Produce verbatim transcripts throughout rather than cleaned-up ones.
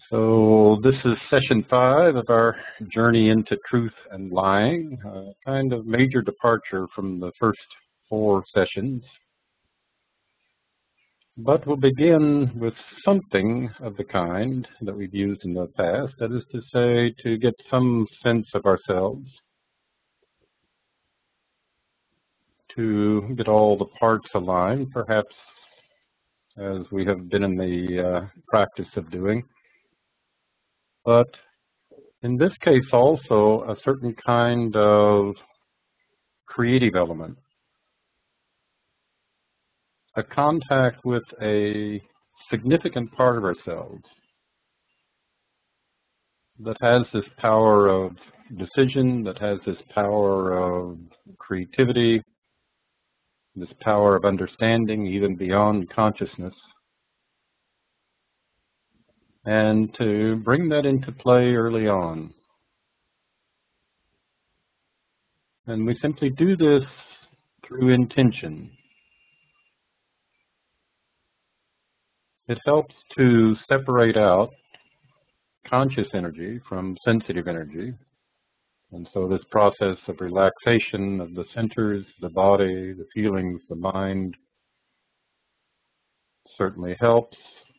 So this is session five of our journey into truth and lying, a kind of major departure from the first four sessions. But we'll begin with something of the kind that we've used in the past, that is to say, to get some sense of ourselves, to get all the parts aligned, perhaps as we have been in the uh, practice of doing. But in this case also a certain kind of creative element, a contact with a significant part of ourselves that has this power of decision, that has this power of creativity, this power of understanding even beyond consciousness. And to bring that into play early on. And we simply do this through intention. It helps to separate out conscious energy from sensitive energy. And so this process of relaxation of the centers, the body, the feelings, the mind certainly helps.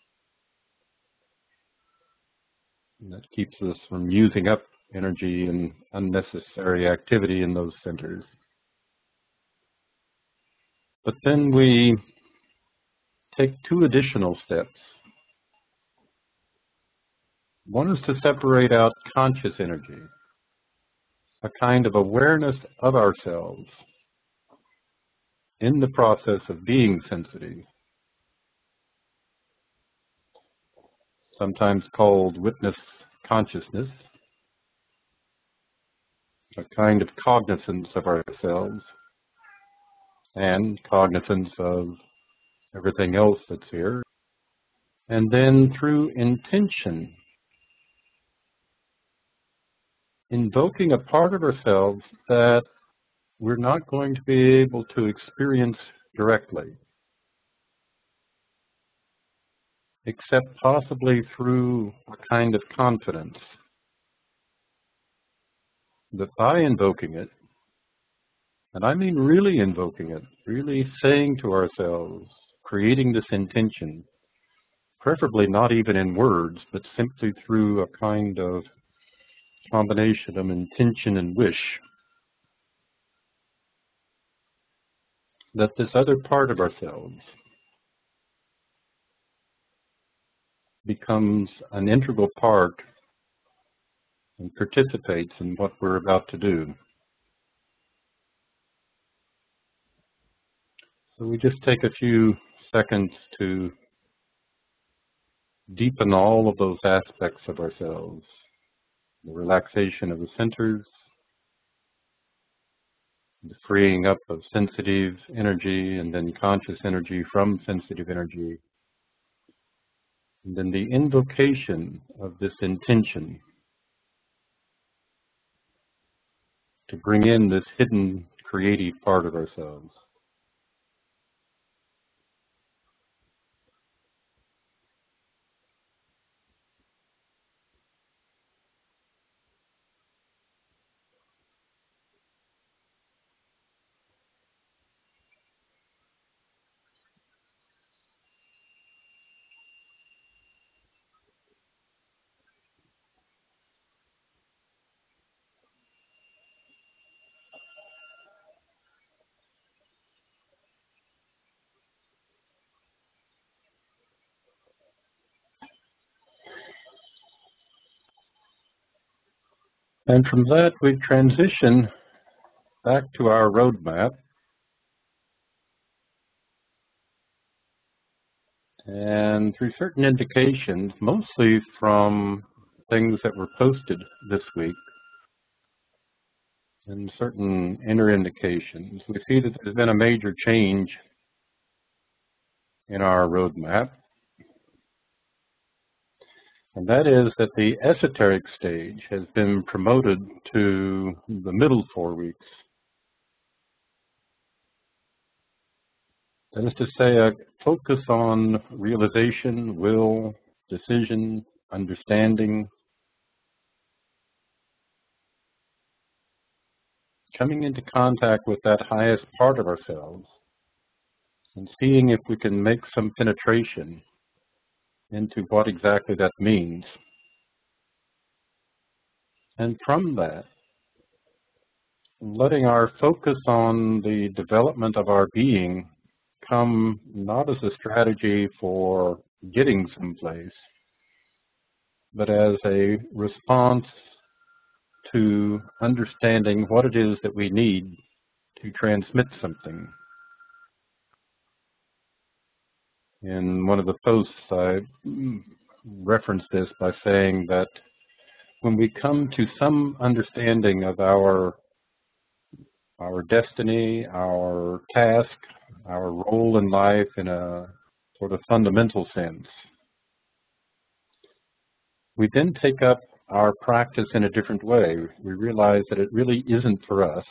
And that keeps us from using up energy and unnecessary activity in those centers. But then we take two additional steps. One is to separate out conscious energy, a kind of awareness of ourselves in the process of being sensitive, sometimes called witness consciousness, a kind of cognizance of ourselves and cognizance of everything else that's here. And then through intention, invoking a part of ourselves that we're not going to be able to experience directly, except possibly through a kind of confidence that by invoking it, and I mean really invoking it, really saying to ourselves, creating this intention, preferably not even in words, but simply through a kind of combination of intention and wish, that this other part of ourselves becomes an integral part and participates in what we're about to do. So we just take a few seconds to deepen all of those aspects of ourselves, the relaxation of the centers, the freeing up of sensitive energy and then conscious energy from sensitive energy, and then the invocation of this intention to bring in this hidden creative part of ourselves. And from that, we transition back to our roadmap. And through certain indications, mostly from things that were posted this week, and certain inner indications, we see that there's been a major change in our roadmap. And that is that the esoteric stage has been promoted to the middle four weeks. That is to say, a focus on realization, will, decision, understanding, coming into contact with that highest part of ourselves and seeing if we can make some penetration into what exactly that means. And from that, letting our focus on the development of our being come not as a strategy for getting someplace, but as a response to understanding what it is that we need to transmit something. In one of the posts, I referenced this by saying that when we come to some understanding of our our destiny, our task, our role in life in a sort of fundamental sense, we then take up our practice in a different way. We realize that it really isn't for us,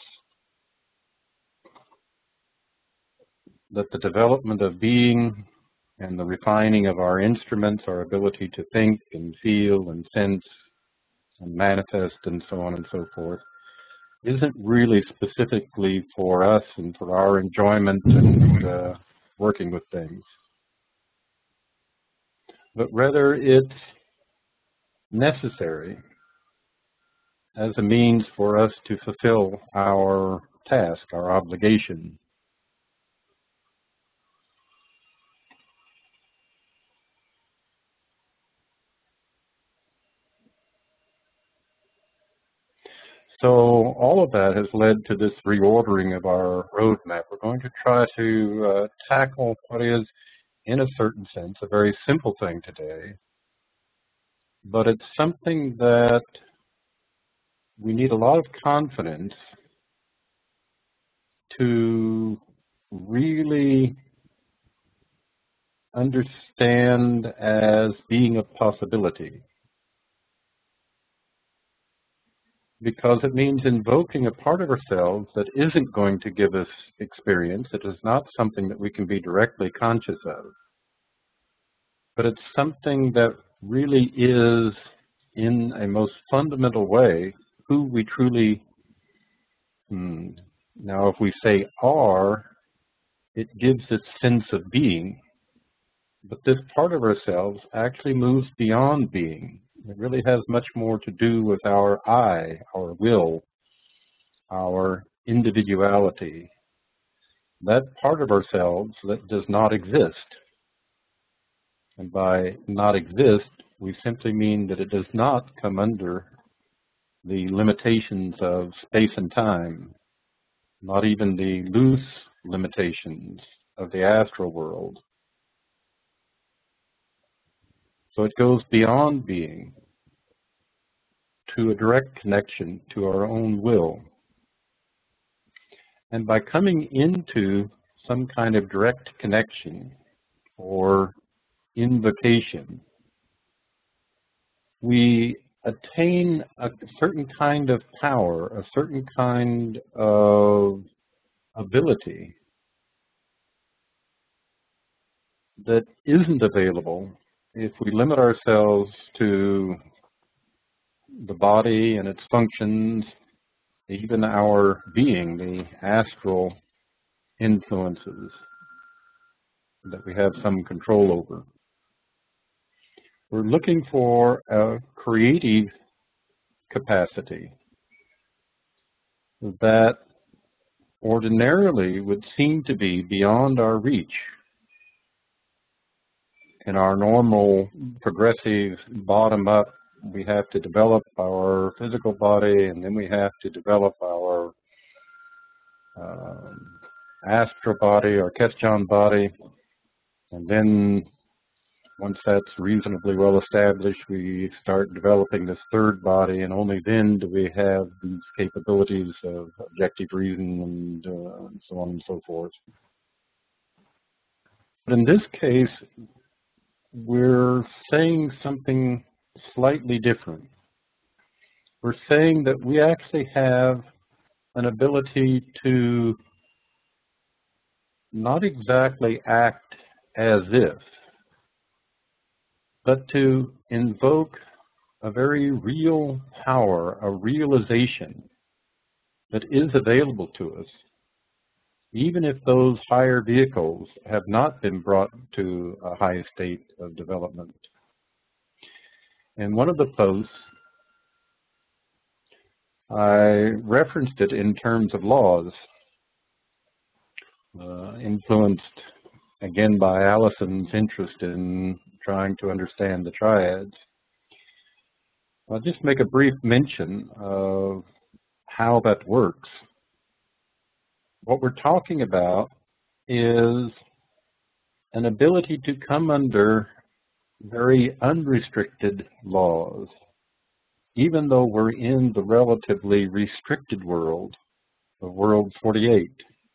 that the development of being and the refining of our instruments, our ability to think and feel and sense and manifest and so on and so forth, isn't really specifically for us and for our enjoyment and uh, working with things, but rather it's necessary as a means for us to fulfill our task, our obligation. So all of that has led to this reordering of our roadmap. We're going to try to uh, tackle what is, in a certain sense, a very simple thing today, but it's something that we need a lot of confidence to really understand as being a possibility, because it means invoking a part of ourselves that isn't going to give us experience. It is not something that we can be directly conscious of, but it's something that really is, in a most fundamental way, who we truly, hmm, now if we say are, it gives its sense of being, but this part of ourselves actually moves beyond being. It really has much more to do with our I, our will, our individuality, that part of ourselves that does not exist. And by not exist, we simply mean that it does not come under the limitations of space and time, not even the loose limitations of the astral world. So it goes beyond being to a direct connection to our own will. And by coming into some kind of direct connection or invocation, we attain a certain kind of power, a certain kind of ability that isn't available if we limit ourselves to the body and its functions, even our being, the astral influences that we have some control over. We're looking for a creative capacity that ordinarily would seem to be beyond our reach. In our normal progressive bottom-up, we have to develop our physical body, and then we have to develop our um, astral body, our Keshan body, and then once that's reasonably well established, we start developing this third body, and only then do we have these capabilities of objective reason and, uh, and so on and so forth. But in this case, we're saying something slightly different. We're saying that we actually have an ability to not exactly act as if, but to invoke a very real power, a realization that is available to us, even if those higher vehicles have not been brought to a high state of development. In one of the posts, I referenced it in terms of laws, uh, influenced again by Allison's interest in trying to understand the triads. I'll just make a brief mention of how that works. What we're talking about is an ability to come under very unrestricted laws, even though we're in the relatively restricted world of World forty-eight.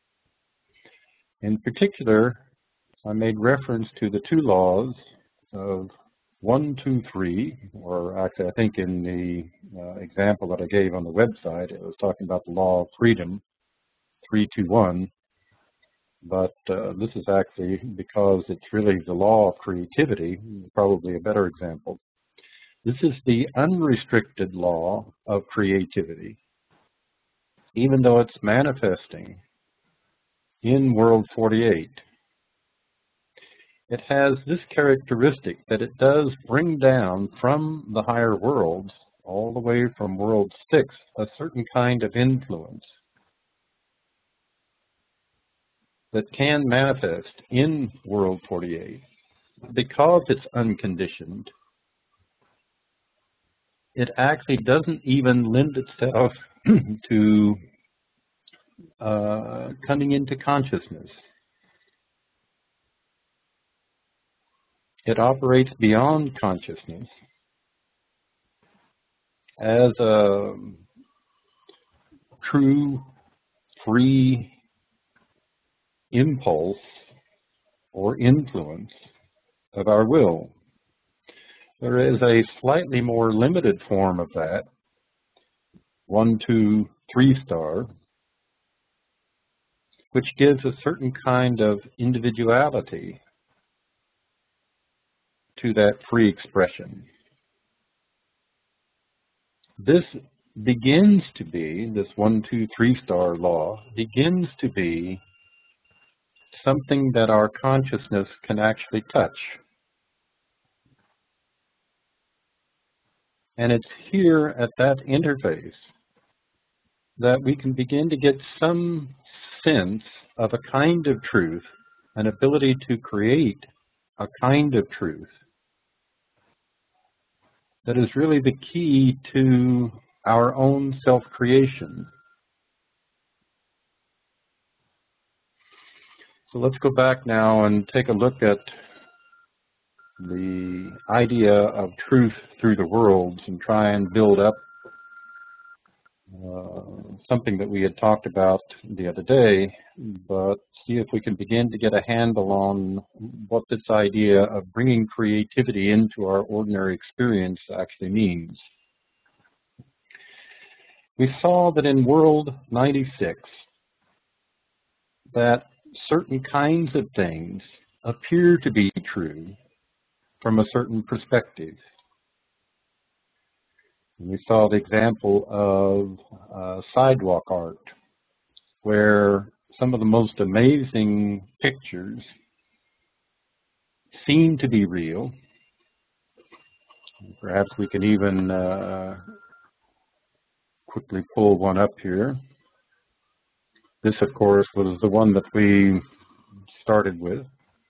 In particular, I made reference to the two laws of one, two, three, or actually I think in the uh, example that I gave on the website, it was talking about the law of freedom, three, two, one, but uh, this is actually because it's really the law of creativity, probably a better example. This is the unrestricted law of creativity, even though it's manifesting in World forty-eight. It has this characteristic that it does bring down from the higher worlds, all the way from World six, a certain kind of influence that can manifest in World forty-eight. Because it's unconditioned, it actually doesn't even lend itself to uh, coming into consciousness. It operates beyond consciousness as a true, free impulse or influence of our will. There is a slightly more limited form of that, one, two, three star, which gives a certain kind of individuality to that free expression. This begins to be, this one, two, three star law, begins to be something that our consciousness can actually touch. And it's here at that interface that we can begin to get some sense of a kind of truth, an ability to create a kind of truth that is really the key to our own self-creation. So let's go back now and take a look at the idea of truth through the worlds and try and build up uh, something that we had talked about the other day, but see if we can begin to get a handle on what this idea of bringing creativity into our ordinary experience actually means. We saw that in World ninety-six that certain kinds of things appear to be true from a certain perspective. And we saw the example of uh, sidewalk art, where some of the most amazing pictures seem to be real. Perhaps we can even uh, quickly pull one up here. This, of course, was the one that we started with.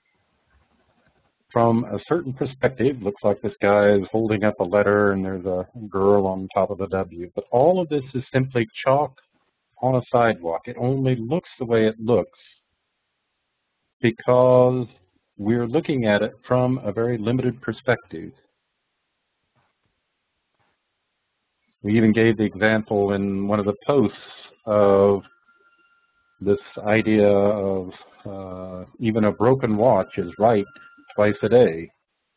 From a certain perspective, looks like this guy is holding up a letter and there's a girl on top of the W. But all of this is simply chalk on a sidewalk. It only looks the way it looks because we're looking at it from a very limited perspective. We even gave the example in one of the posts of this idea of uh, even a broken watch is right twice a day.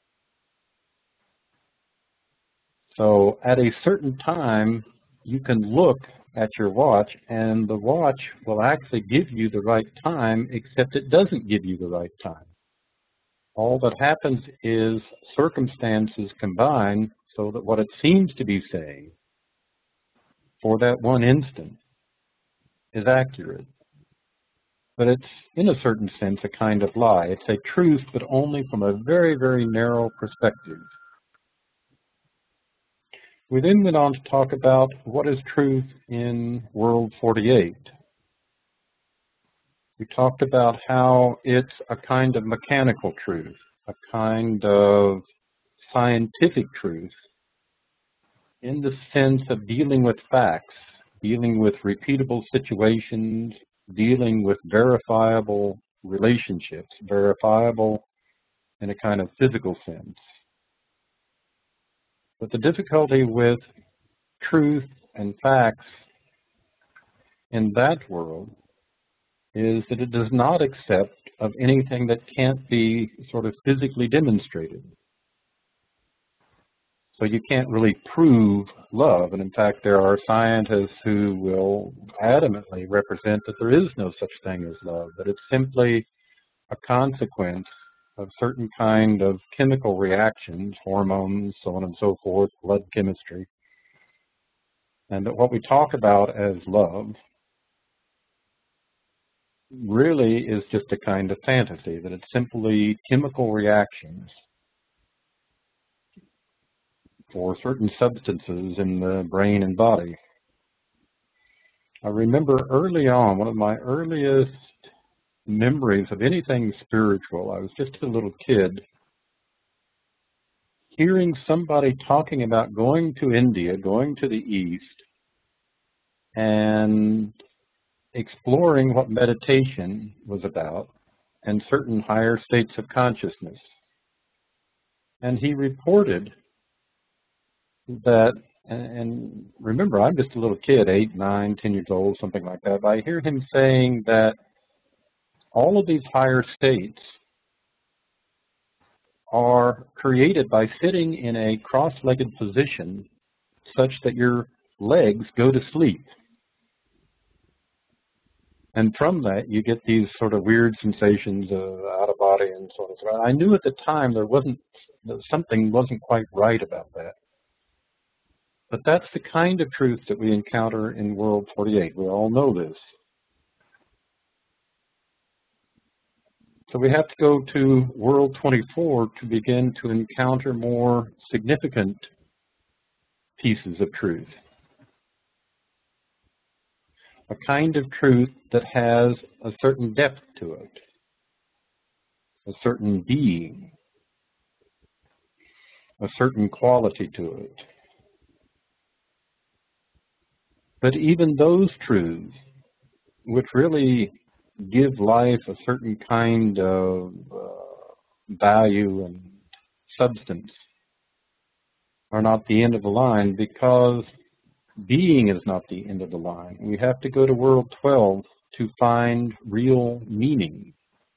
So at a certain time, you can look at your watch and the watch will actually give you the right time, except it doesn't give you the right time. All that happens is circumstances combine so that what it seems to be saying for that one instant is accurate. But it's, in a certain sense, a kind of lie. It's a truth, but only from a very, very narrow perspective. We then went on to talk about what is truth in World forty-eight. We talked about how it's a kind of mechanical truth, a kind of scientific truth, in the sense of dealing with facts, dealing with repeatable situations, dealing with verifiable relationships, verifiable in a kind of physical sense. But the difficulty with truth and facts in that world is that it does not accept of anything that can't be sort of physically demonstrated. So you can't really prove love, and in fact there are scientists who will adamantly represent that there is no such thing as love, that it's simply a consequence of certain kind of chemical reactions, hormones, so on and so forth, blood chemistry, and that what we talk about as love really is just a kind of fantasy, that it's simply chemical reactions for certain substances in the brain and body. I remember early on, one of my earliest memories of anything spiritual, I was just a little kid, hearing somebody talking about going to India, going to the East, and exploring what meditation was about and certain higher states of consciousness. And he reported that, and remember, I'm just a little kid, eight, nine, ten years old, something like that, but I hear him saying that all of these higher states are created by sitting in a cross-legged position such that your legs go to sleep. And from that, you get these sort of weird sensations of out of body and so on and so on. I knew at the time there wasn't, something wasn't quite right about that. But that's the kind of truth that we encounter in World forty-eight. We all know this. So we have to go to World twenty-four to begin to encounter more significant pieces of truth. A kind of truth that has a certain depth to it, a certain being, a certain quality to it. But even those truths, which really give life a certain kind of uh, value and substance, are not the end of the line, because being is not the end of the line. We have to go to World twelve to find real meaning,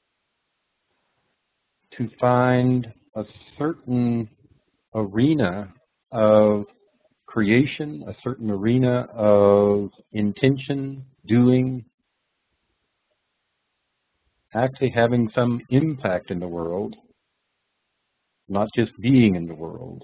to find a certain arena of creation, a certain arena of intention, doing, actually having some impact in the world, not just being in the world.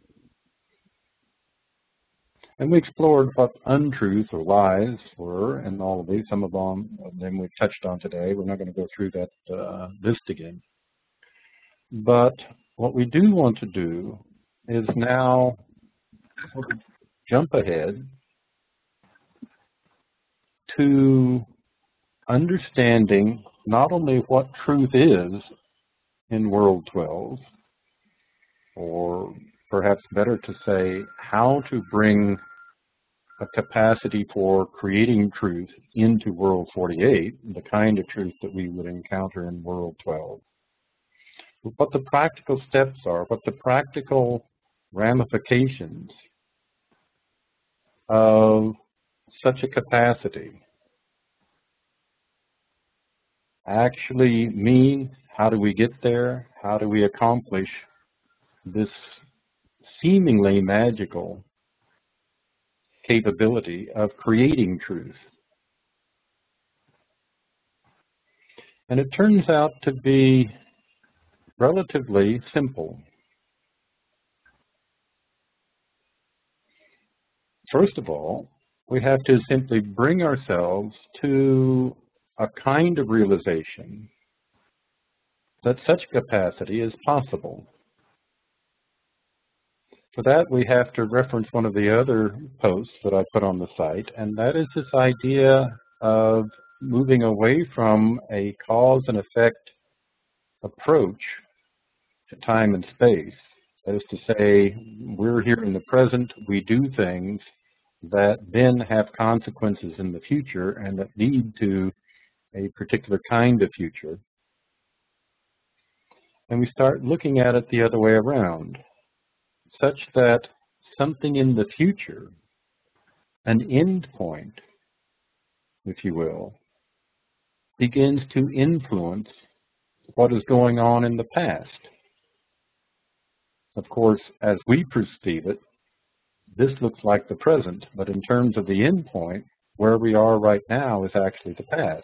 And we explored what untruth or lies were, and all of these, some of them, them we've touched on today. We're not going to go through that uh, list again. But what we do want to do is now jump ahead to understanding not only what truth is in World twelve, or perhaps better to say, how to bring a capacity for creating truth into World forty-eight, the kind of truth that we would encounter in World twelve. What the practical steps are, what the practical ramifications of such a capacity actually mean. How do we get there? How do we accomplish this seemingly magical capability of creating truth? And it turns out to be relatively simple. First of all, we have to simply bring ourselves to a kind of realization that such capacity is possible. For that, we have to reference one of the other posts that I put on the site, and that is this idea of moving away from a cause and effect approach to time and space. That is to say, we're here in the present, we do things that then have consequences in the future and that lead to a particular kind of future. And we start looking at it the other way around, such that something in the future, an end point, if you will, begins to influence what is going on in the past. Of course, as we perceive it, this looks like the present, but in terms of the end point, where we are right now is actually the past.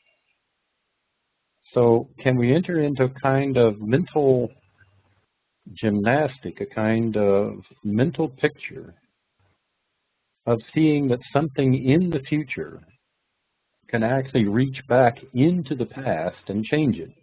So can we enter into a kind of mental gymnastic, a kind of mental picture of seeing that something in the future can actually reach back into the past and change it?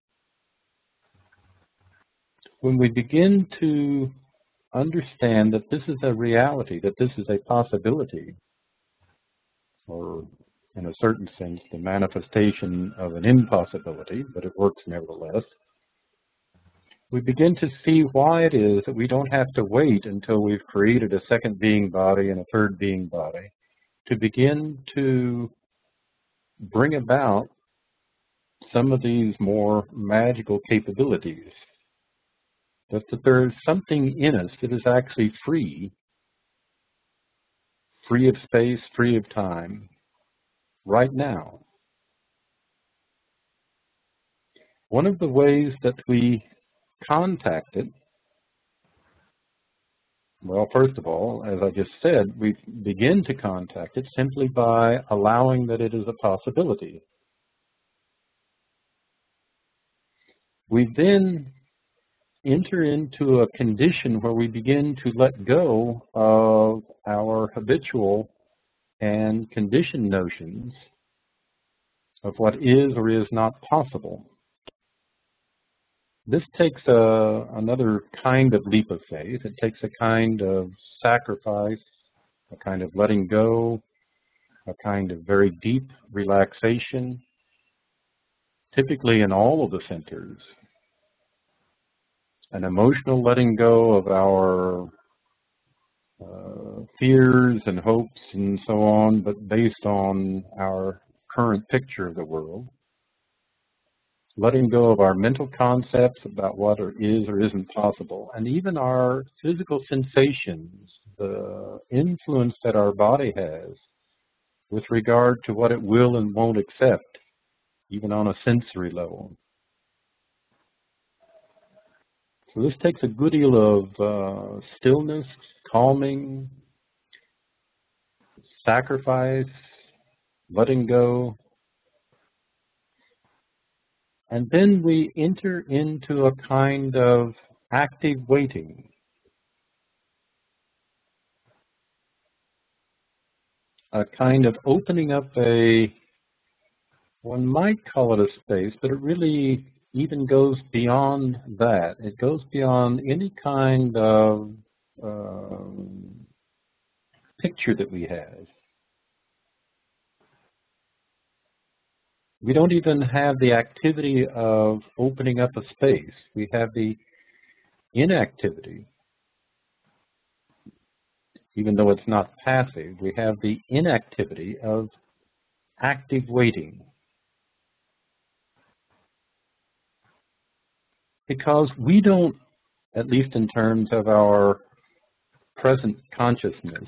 When we begin to understand that this is a reality, that this is a possibility, or in a certain sense, the manifestation of an impossibility, but it works nevertheless, we begin to see why it is that we don't have to wait until we've created a second being body and a third being body to begin to bring about some of these more magical capabilities. That, that there is something in us that is actually free, free of space, free of time, right now. One of the ways that we contact it, well, first of all, as I just said, we begin to contact it simply by allowing that it is a possibility. We then enter into a condition where we begin to let go of our habitual and conditioned notions of what is or is not possible. This takes a, another kind of leap of faith. It takes a kind of sacrifice, a kind of letting go, a kind of very deep relaxation, typically in all of the centers. An emotional letting go of our uh, fears and hopes and so on, but based on our current picture of the world. Letting go of our mental concepts about what or is or isn't possible, and even our physical sensations, the influence that our body has with regard to what it will and won't accept, even on a sensory level. So this takes a good deal of uh, stillness, calming, sacrifice, letting go. And then we enter into a kind of active waiting. A kind of opening up a, one might call it a space, but it really even goes beyond that. It goes beyond any kind of um, picture that we have. We don't even have the activity of opening up a space. We have the inactivity. Even though it's not passive, we have the inactivity of active waiting. Because we don't, at least in terms of our present consciousness,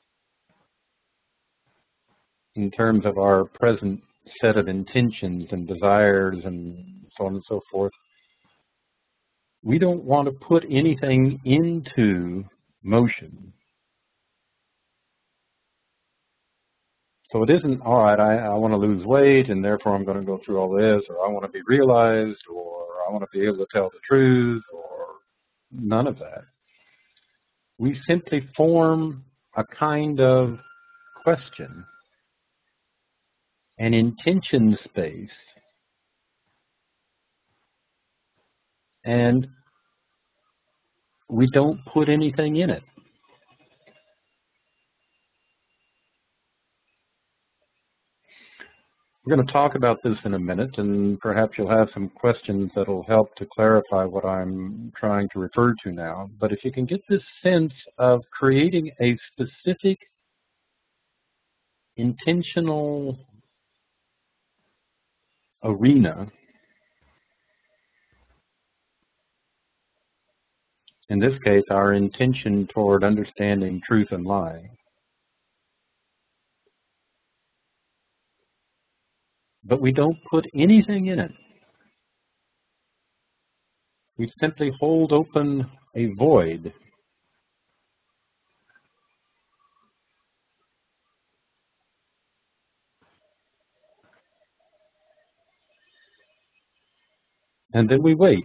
in terms of our present set of intentions and desires and so on and so forth, we don't want to put anything into motion. So it isn't, all right, I, I want to lose weight and therefore I'm going to go through all this, or I want to be realized, or I want to be able to tell the truth, or none of that. We simply form a kind of question, an intention space, and we don't put anything in it. We're going to talk about this in a minute, and perhaps you'll have some questions that will help to clarify what I'm trying to refer to now. But if you can get this sense of creating a specific, intentional arena, in this case, our intention toward understanding truth and lie, but we don't put anything in it. We simply hold open a void. And then we wait.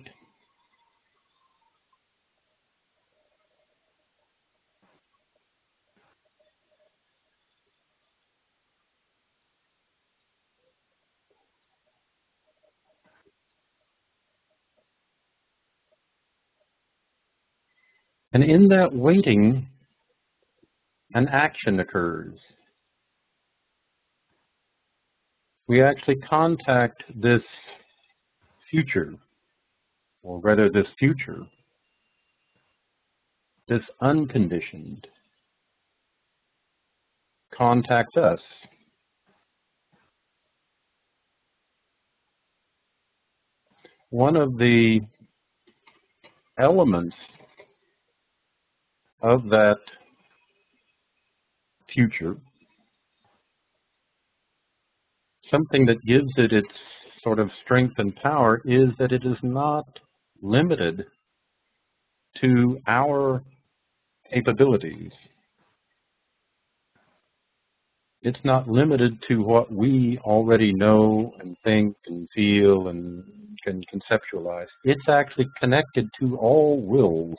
And in that waiting, an action occurs. We actually contact this future, or rather this future, this unconditioned, contacts us. One of the elements of that future, something that gives it its sort of strength and power, is that it is not limited to our capabilities. It's not limited to what we already know and think and feel and can conceptualize. It's actually connected to all wills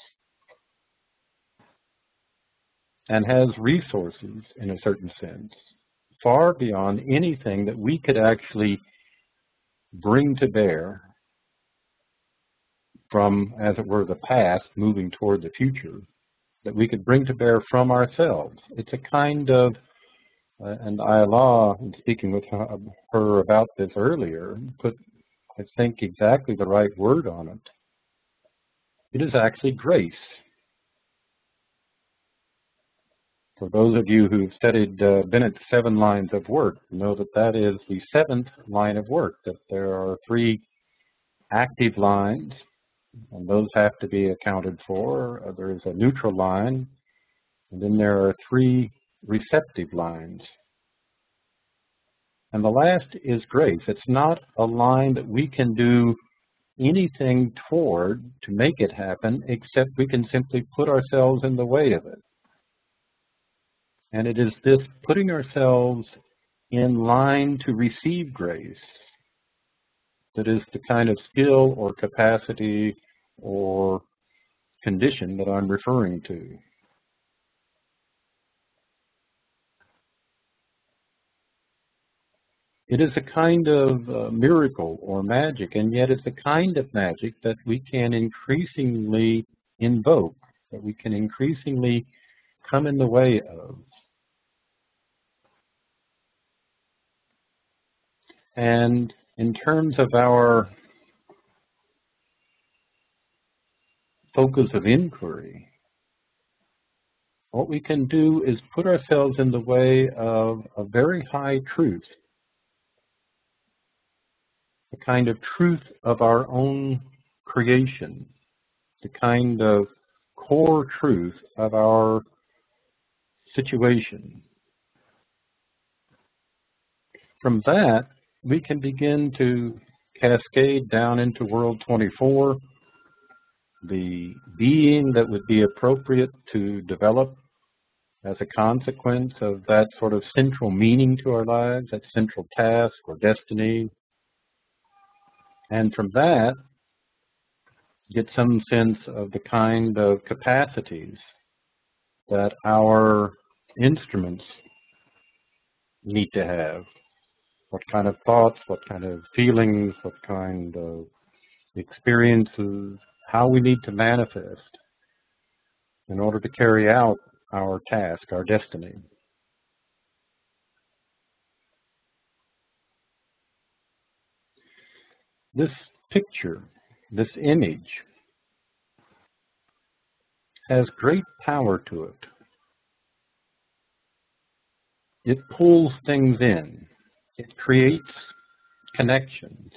and has resources, in a certain sense, far beyond anything that we could actually bring to bear from, as it were, the past moving toward the future, that we could bring to bear from ourselves. It's a kind of, uh, and Ayala, in speaking with her, her about this earlier, put, I think, exactly the right word on it. It is actually grace. For those of you who've studied uh, Bennett's seven lines of work, know that that is the seventh line of work, that there are three active lines, and those have to be accounted for. Uh, there is a neutral line, and then there are three receptive lines. And the last is grace. It's not a line that we can do anything toward to make it happen, except we can simply put ourselves in the way of it. And it is this putting ourselves in line to receive grace that is the kind of skill or capacity or condition that I'm referring to. It is a kind of uh, miracle or magic, and yet it's a kind of magic that we can increasingly invoke, that we can increasingly come in the way of. And in terms of our focus of inquiry, what we can do is put ourselves in the way of a very high truth, the kind of truth of our own creation, the kind of core truth of our situation. From that, we can begin to cascade down into World twenty-four, the being that would be appropriate to develop as a consequence of that sort of central meaning to our lives, that central task or destiny. And from that, get some sense of the kind of capacities that our instruments need to have. What kind of thoughts, what kind of feelings, what kind of experiences, how we need to manifest in order to carry out our task, our destiny. This picture, this image, has great power to it. It pulls things in. It creates connections.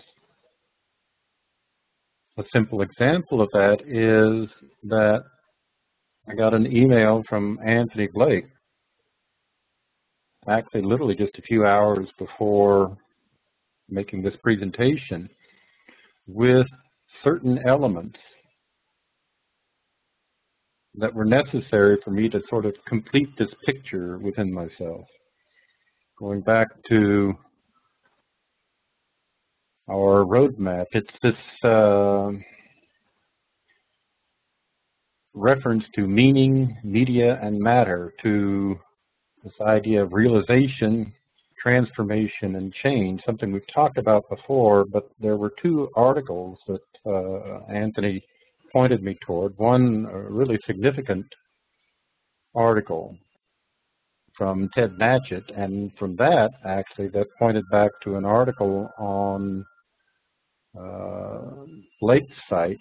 A simple example of that is that I got an email from Anthony Blake, actually literally just a few hours before making this presentation, with certain elements that were necessary for me to sort of complete this picture within myself. Going back to our roadmap, it's this uh, reference to meaning, media, and matter, to this idea of realization, transformation, and change, something we've talked about before, but there were two articles that uh, Anthony pointed me toward. One, a really significant article from Ted Natchett, and from that, actually, that pointed back to an article on uh, Blake's site,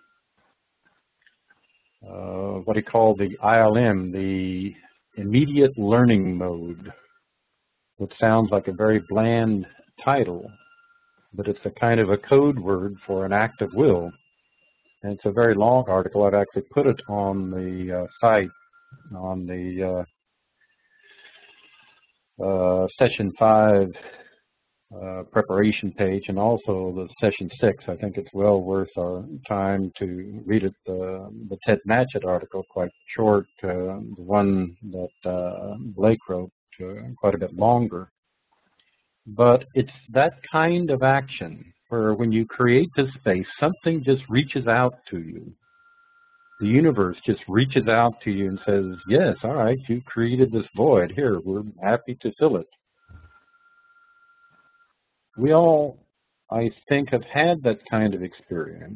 uh, what he called the I L M, the immediate learning mode, which sounds like a very bland title, but it's a kind of a code word for an act of will. And it's a very long article. I've actually put it on the uh, site, on the uh, uh, session five uh, preparation page, and also the session six. I think it's well worth our time to read it. Uh, the Ted Natchett article, quite short. Uh, the one that uh, Blake wrote, uh, quite a bit longer. But it's that kind of action where when you create this space, something just reaches out to you. The universe just reaches out to you and says, yes, all right, you created this void. Here, we're happy to fill it. We all, I think, have had that kind of experience.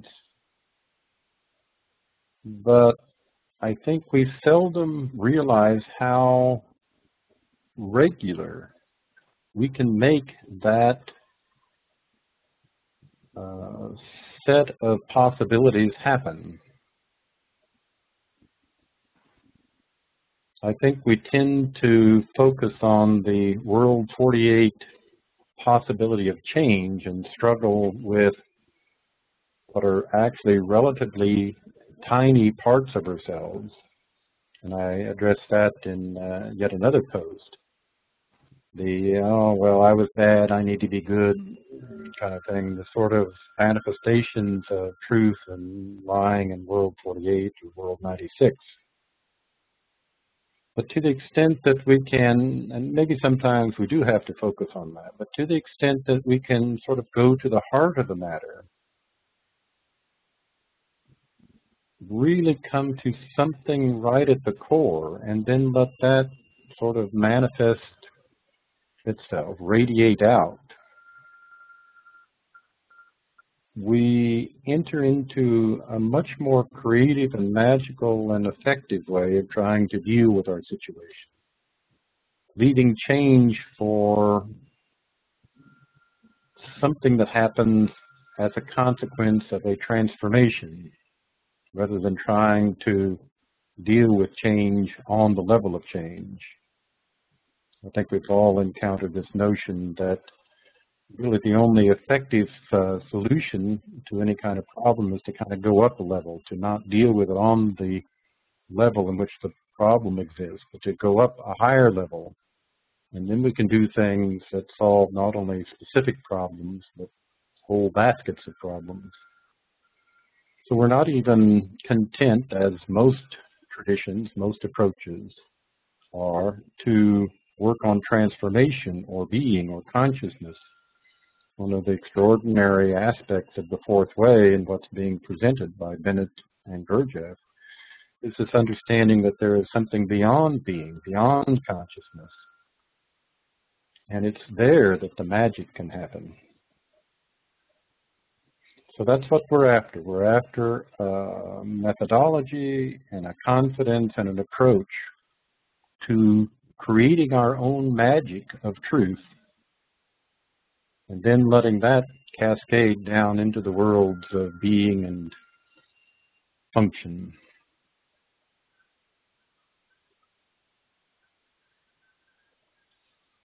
But I think we seldom realize how regular we can make that uh, set of possibilities happen. I think we tend to focus on the World forty-eight possibility of change and struggle with what are actually relatively tiny parts of ourselves. And I addressed that in uh, yet another post. The, oh, well, I was bad, I need to be good kind of thing, the sort of manifestations of truth and lying in World forty-eight or World ninety-six. But to the extent that we can, and maybe sometimes we do have to focus on that, but to the extent that we can sort of go to the heart of the matter, really come to something right at the core, and then let that sort of manifest itself, radiate out, we enter into a much more creative and magical and effective way of trying to deal with our situation, leaving change for something that happens as a consequence of a transformation, rather than trying to deal with change on the level of change. I think we've all encountered this notion that really the only effective uh, solution to any kind of problem is to kind of go up a level, to not deal with it on the level in which the problem exists, but to go up a higher level. And then we can do things that solve not only specific problems, but whole baskets of problems. So we're not even content, as most traditions, most approaches are to work on transformation or being or consciousness. One of the extraordinary aspects of the fourth way and what's being presented by Bennett and Gurdjieff is this understanding that there is something beyond being, beyond consciousness. And it's there that the magic can happen. So that's what we're after. We're after a methodology and a confidence and an approach to creating our own magic of truth and then letting that cascade down into the worlds of being and function.